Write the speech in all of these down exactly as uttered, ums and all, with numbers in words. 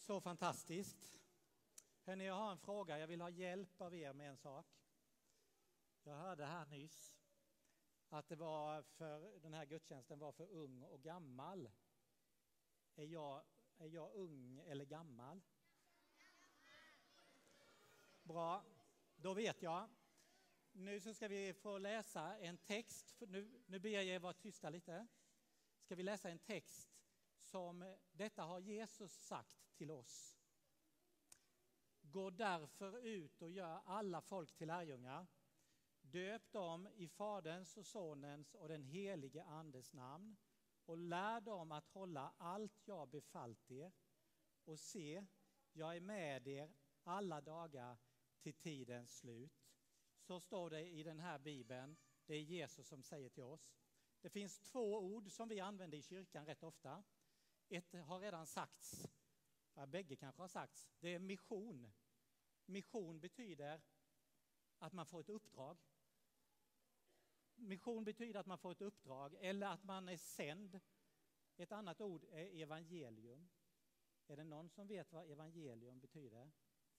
Så fantastiskt. Hörrni, jag har en fråga. Jag vill ha hjälp av er med en sak. Jag hörde här nyss att det var för den här gudstjänsten var för ung och gammal. Är jag, är jag ung eller gammal? Bra, då vet jag. Nu så ska vi få läsa en text. Nu, nu ber jag er vara tysta lite. Ska vi läsa en text som detta har Jesus sagt till oss. Gå därför ut och gör alla folk till lärjungar. Döp dem i Faderns och Sonens och den helige Andes namn och lär dem att hålla allt jag befallt er. Och se, jag är med er alla dagar till tidens slut. Så står det i den här Bibeln. Det är Jesus som säger till oss. Det finns två ord som vi använder i kyrkan rätt ofta. Ett har redan sagts. Ja, bägge kanske har sagts. Det är mission. Mission betyder att man får ett uppdrag. Mission betyder att man får ett uppdrag eller att man är sänd. Ett annat ord är evangelium. Är det någon som vet vad evangelium betyder?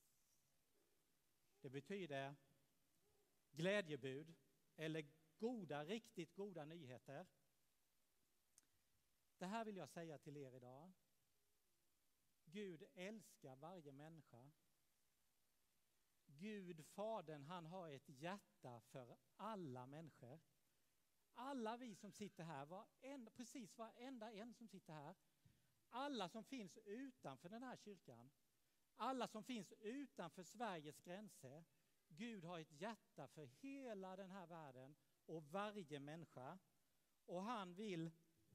Det betyder glädjebud eller goda, riktigt goda nyheter. Det här vill jag säga till er idag. Gud älskar varje människa. Gud, Fadern, han har ett hjärta för alla människor. Alla vi som sitter här, varenda, precis varenda en som sitter här. Alla som finns utanför den här kyrkan. Alla som finns utanför Sveriges gränser. Gud har ett hjärta för hela den här världen och varje människa. Och han vill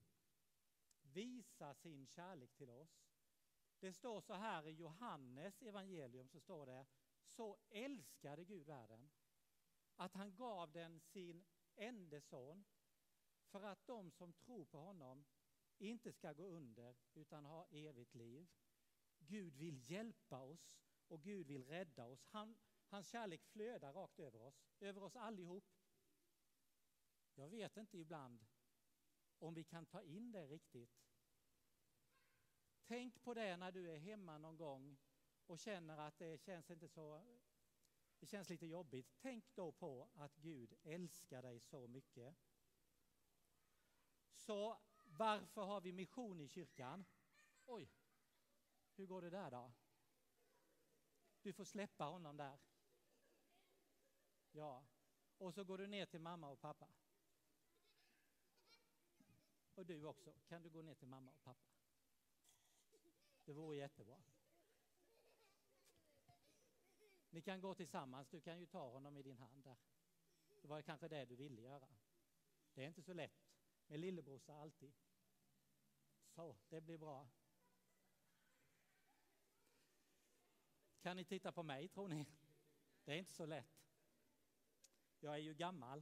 visa sin kärlek till oss. Det står så här i Johannes evangelium, så står det: så älskade Gud världen att han gav den sin enda son för att de som tror på honom inte ska gå under utan ha evigt liv. Gud vill hjälpa oss och Gud vill rädda oss. Han, hans kärlek flödar rakt över oss, över oss allihop. Jag vet inte ibland om vi kan ta in det riktigt. Tänk på det när du är hemma någon gång och känner att det känns inte så, det känns lite jobbigt. Tänk då på att Gud älskar dig så mycket. Så varför har vi mission i kyrkan? Oj, hur går det där då? Du får släppa honom där. Ja, och så går du ner till mamma och pappa. Och du också, kan du gå ner till mamma och pappa? Det vore jättebra. Ni kan gå tillsammans, du kan ju ta honom i din hand där. Det var kanske det du ville göra. Det är inte så lätt med lillebrorsa alltid. Så, det blir bra. Kan ni titta på mig, tror ni? Det är inte så lätt. Jag är ju gammal.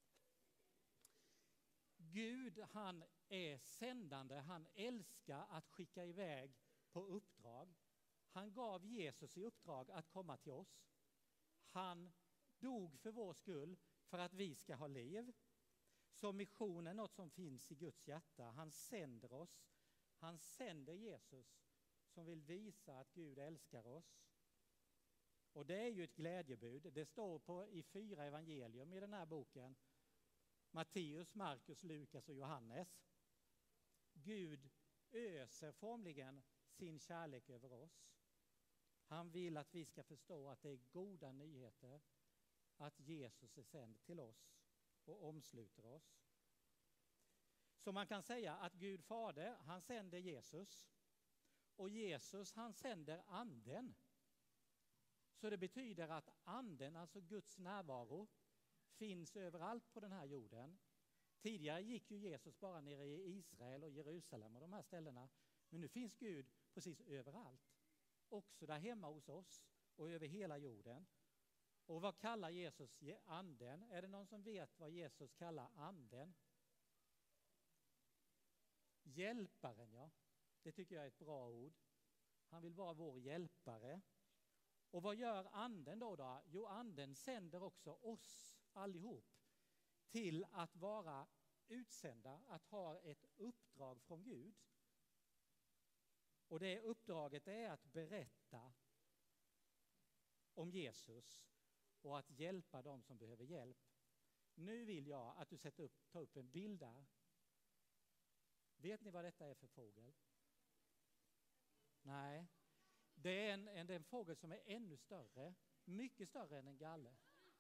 Gud, han är sändande, han älskar att skicka iväg på uppdrag. Han gav Jesus i uppdrag att komma till oss. Han dog för vår skull för att vi ska ha liv. Så mission är något som finns i Guds hjärta. Han sänder oss. Han sänder Jesus som vill visa att Gud älskar oss. Och det är ju ett glädjebud. Det står på i fyra evangelium i den här boken. Matteus, Markus, Lukas och Johannes. Gud öser formligen sin kärlek över oss. Han vill att vi ska förstå att det är goda nyheter att Jesus är sänd till oss och omsluter oss. Så man kan säga att Gud Fader, han sänder Jesus. Och Jesus, han sänder anden. Så det betyder att anden, alltså Guds närvaro, finns överallt på den här jorden. Tidigare gick ju Jesus bara nere i Israel och Jerusalem och de här ställena. Men nu finns Gud precis överallt. Också där hemma hos oss och över hela jorden. Och vad kallar Jesus anden? Är det någon som vet vad Jesus kallar anden? Hjälparen, ja. Det tycker jag är ett bra ord. Han vill vara vår hjälpare. Och vad gör anden då då? Jo, anden sänder också oss allihop till att vara utsända, att ha ett uppdrag från Gud. Och det uppdraget är att berätta om Jesus och att hjälpa dem som behöver hjälp. Nu vill jag att du sätter upp, tar upp en bild där. Vet ni vad detta är för fågel? Nej. Det är en, en, det är en fågel som är ännu större. Mycket större än en galle.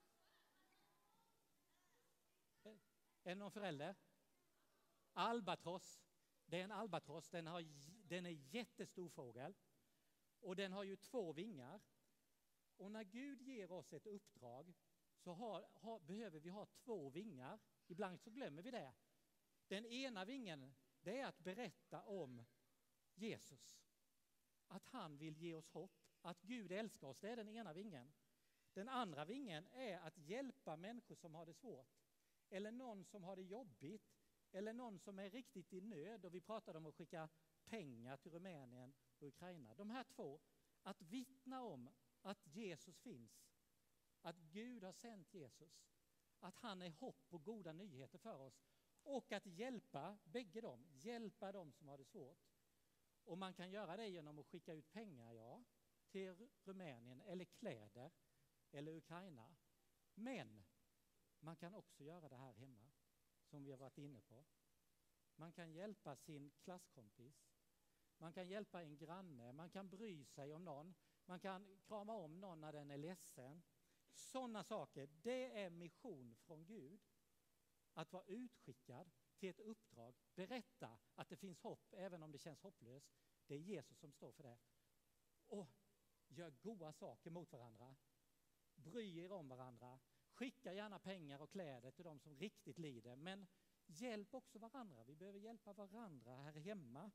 Är det någon förälder? Albatross. Det är en albatross. Den, har, den är jättestor fågel. Och den har ju två vingar. Och när Gud ger oss ett uppdrag så har, har, behöver vi ha två vingar. Ibland så glömmer vi det. Den ena vingen, det är att berätta om Jesus. Att han vill ge oss hopp. Att Gud älskar oss, det är den ena vingen. Den andra vingen är att hjälpa människor som har det svårt. Eller någon som har det jobbigt. Eller någon som är riktigt i nöd. Och vi pratade om att skicka pengar till Rumänien och Ukraina. De här två, att vittna om att Jesus finns. Att Gud har sänt Jesus. Att han är hopp och goda nyheter för oss. Och att hjälpa bägge dem. Hjälpa dem som har det svårt. Och man kan göra det genom att skicka ut pengar, ja, till Rumänien eller kläder eller Ukraina. Men man kan också göra det här hemma, som vi har varit inne på. Man kan hjälpa sin klasskompis. Man kan hjälpa en granne. Man kan bry sig om någon. Man kan krama om någon när den är ledsen. Sådana saker, det är mission från Gud. Att vara utskickad till ett uppdrag. Berätta att det finns hopp även om det känns hopplöst. Det är Jesus som står för det. Och gör goda saker mot varandra. Bry er om varandra. Skicka gärna pengar och kläder till de som riktigt lider. Men hjälp också varandra. Vi behöver hjälpa varandra här hemma.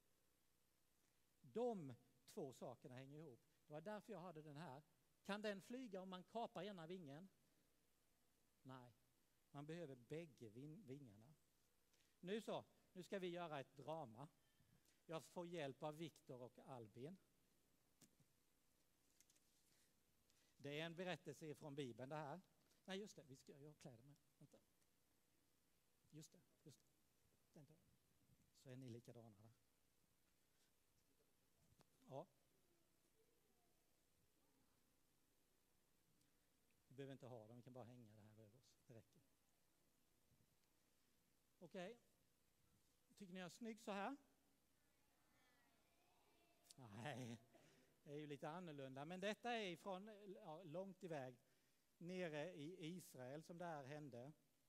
De två sakerna hänger ihop. Det var därför jag hade den här. Kan den flyga om man kapar ena vingen? Nej. Man behöver bägge vingarna. Nu så, nu ska vi göra ett drama. Jag får hjälp av Viktor och Albin. Det är en berättelse från Bibeln det här. Nej just det, vi ska göra kläder med. Vänta. Just det, just det. Den tar. Så är ni likadana där. Ja. Vi behöver inte ha dem, vi kan bara hänga det här över oss. Det räcker. Okej. Okay. Tycker ni jag är snygg så här? Nej, det är ju lite annorlunda. Men detta är från ja, långt iväg nere i Israel som det här hände.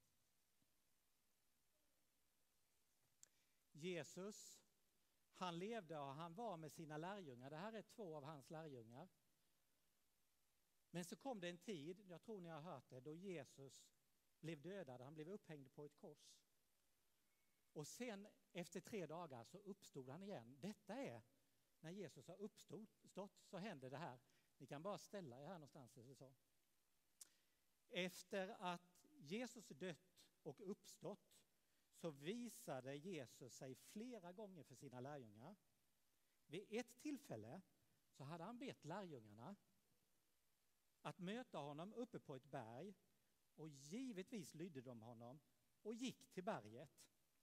Jesus, han levde och han var med sina lärjungar. Det här är två av hans lärjungar. Men så kom det en tid, jag tror ni har hört det, då Jesus blev dödad. Han blev upphängd på ett kors. Och sen efter tre dagar så uppstod han igen. Detta är när Jesus har uppstått så händer det här. Ni kan bara ställa er här någonstans. Eller så. Efter att Jesus dött och uppstått så visade Jesus sig flera gånger för sina lärjungar. Vid ett tillfälle så hade han bett lärjungarna att möta honom uppe på ett berg och givetvis lydde de honom och gick till berget.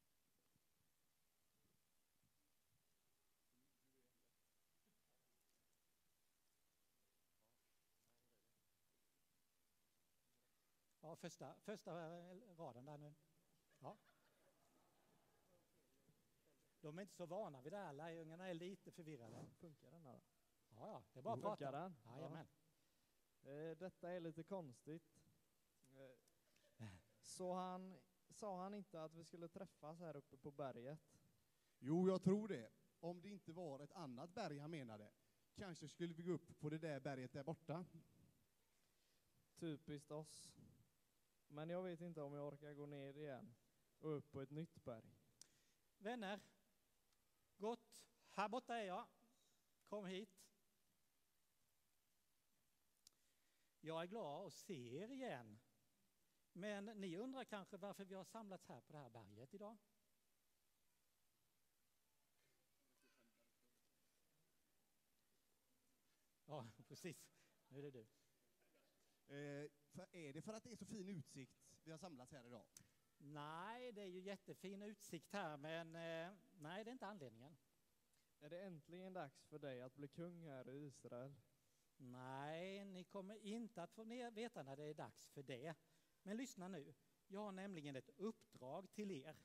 Ja, första, första raden där nu. Ja. De är inte så vana vid det här. Lärjungarna är lite förvirrade. Funkar den här då? Ja, ja, det är bara att prata. Den? Jajamän. Ja. Eh, detta är lite konstigt. Eh, så han, sa han inte att vi skulle träffas här uppe på berget? Jo, jag tror det. Om det inte var ett annat berg han menade. Kanske skulle vi gå upp på det där berget där borta. Typiskt oss. Men jag vet inte om jag orkar gå ner igen och upp på ett nytt berg. Vänner, gott. Här borta är jag. Kom hit. Jag är glad att se er igen. Men ni undrar kanske varför vi har samlats här på det här berget idag? Ja, precis. Nu är det du. Eh, för är det för att det är så fin utsikt vi har samlats här idag? Nej, det är ju jättefin utsikt här, men eh, nej, det är inte anledningen. Är det äntligen dags för dig att bli kung här i Israel? Nej, ni kommer inte att få ner- veta när det är dags för det. Men lyssna nu, jag har nämligen ett uppdrag till er.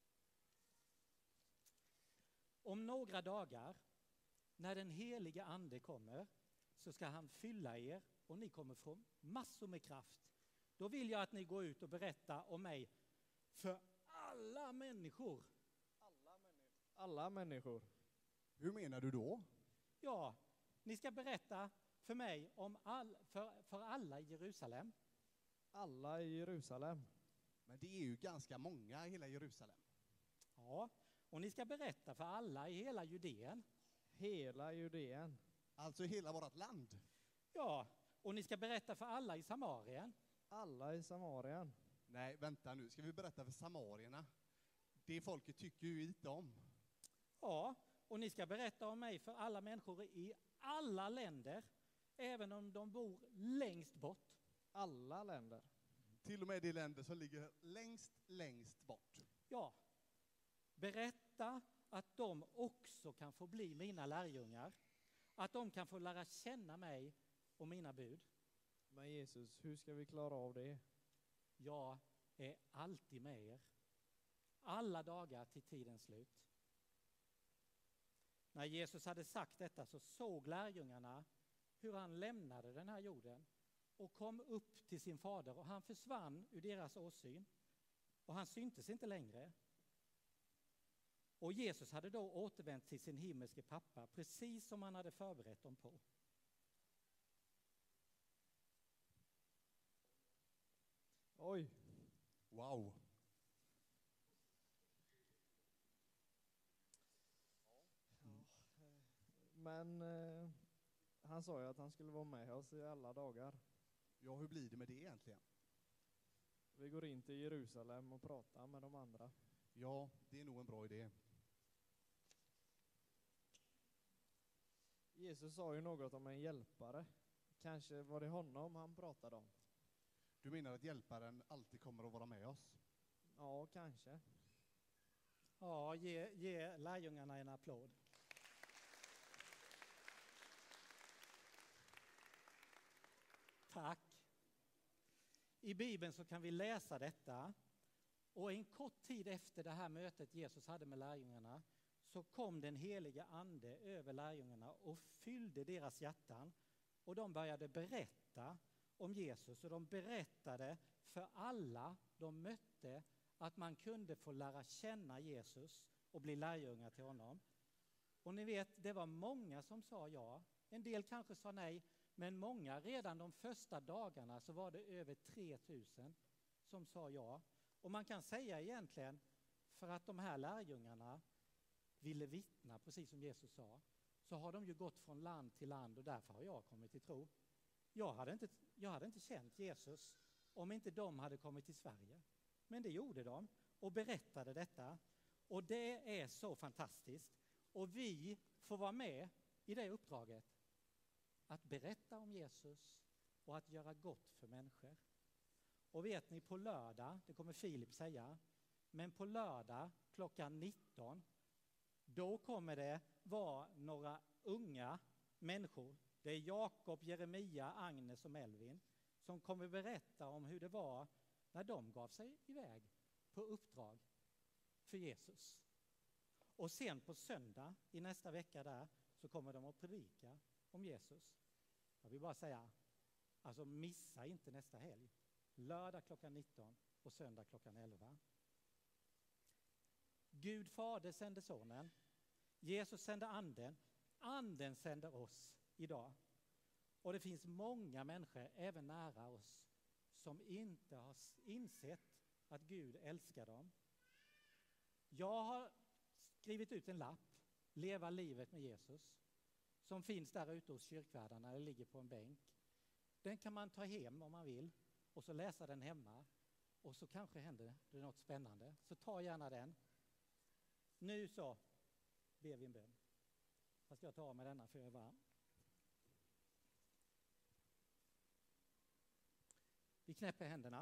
Om några dagar, när den helige ande kommer, så ska han fylla er och ni kommer få massor med kraft. Då vill jag att ni går ut och berättar om mig för alla människor. Alla människor? Hur menar du då? Ja, ni ska berätta för mig om all, för, för alla i Jerusalem. Alla i Jerusalem? Men det är ju ganska många i hela Jerusalem. Ja, och ni ska berätta för alla i hela Judeen. Hela Judeen? Alltså hela vårt land. Ja, och ni ska berätta för alla i Samarien. Alla i Samarien? Nej, vänta nu. Ska vi berätta för samarierna? Det folket tycker ju inte om. Ja, och ni ska berätta om mig för alla människor i alla länder, även om de bor längst bort. Alla länder? Till och med de länder som ligger längst, längst bort. Ja, berätta att de också kan få bli mina lärjungar. Att de kan få lära känna mig och mina bud. Men Jesus, hur ska vi klara av det? Jag är alltid med er. Alla dagar till tidens slut. När Jesus hade sagt detta så såg lärjungarna hur han lämnade den här jorden och kom upp till sin fader, och han försvann ur deras åsyn och han syntes inte längre. Och Jesus hade då återvänt till sin himmelske pappa, precis som han hade förberett dem på. Oj! Wow! Men eh, han sa ju att han skulle vara med oss i alla dagar. Ja, hur blir det med det egentligen? Vi går in till Jerusalem och pratar med de andra. Ja, det är nog en bra idé. Jesus sa ju något om en hjälpare. Kanske var det honom han pratade om. Du menar att hjälparen alltid kommer att vara med oss? Ja, kanske. Ja, ge, ge lärjungarna en applåd. Tack. I Bibeln så kan vi läsa detta. Och en kort tid efter det här mötet Jesus hade med lärjungarna så kom den heliga ande över lärjungarna och fyllde deras hjärtan. Och de började berätta om Jesus, och de berättade för alla de mötte att man kunde få lära känna Jesus och bli lärjungar till honom. Och ni vet, det var många som sa ja. En del kanske sa nej, men många, redan de första dagarna så var det över tre tusen som sa ja. Och man kan säga egentligen, för att de här lärjungarna ville vittna, precis som Jesus sa, så har de ju gått från land till land, och därför har jag kommit till tro. Jag hade inte, jag hade inte känt Jesus om inte de hade kommit till Sverige. Men det gjorde de och berättade detta. Och det är så fantastiskt. Och vi får vara med i det uppdraget. Att berätta om Jesus och att göra gott för människor. Och vet ni, på lördag, det kommer Filip säga, men på lördag klockan nitton, då kommer det vara några unga människor. Det är Jakob, Jeremia, Agnes och Melvin som kommer berätta om hur det var när de gav sig iväg på uppdrag för Jesus. Och sen på söndag i nästa vecka där så kommer de att predika om Jesus. Jag vill bara säga, alltså missa inte nästa helg. Lördag klockan nitton och söndag klockan elva. Gud fader sände sonen. Jesus sände anden. Anden sänder oss idag. Och det finns många människor, även nära oss, som inte har insett att Gud älskar dem. Jag har skrivit ut en lapp, Leva livet med Jesus, som finns där ute hos kyrkvärdarna, eller ligger på en bänk. Den kan man ta hem om man vill och så läsa den hemma, och så kanske händer det något spännande. Så ta gärna den. Nu så ber vi en bön. Jag ska ta med denna för jag är varm. Vi knäpper händerna.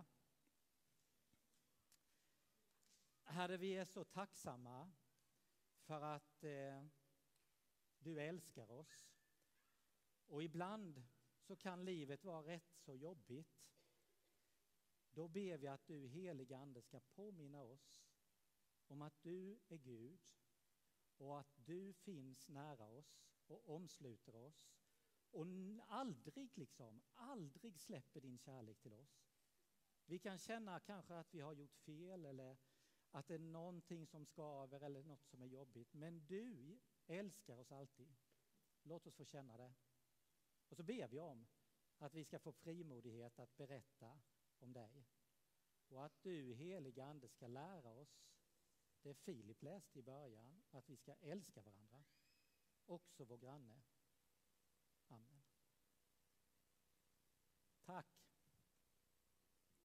Herre, vi är så tacksamma för att eh, du älskar oss. Och ibland så kan livet vara rätt så jobbigt. Då ber vi att du, heliga Ande, ska påminna oss om att du är Gud och att du finns nära oss och omsluter oss och aldrig liksom, aldrig släpper din kärlek till oss. Vi kan känna kanske att vi har gjort fel eller att det är någonting som skaver eller något som är jobbigt, men du älskar oss alltid. Låt oss få känna det. Och så ber vi om att vi ska få frimodighet att berätta om dig. Och att du, heliga Ande, ska lära oss det Filip läste i början, att vi ska älska varandra, också vår granne.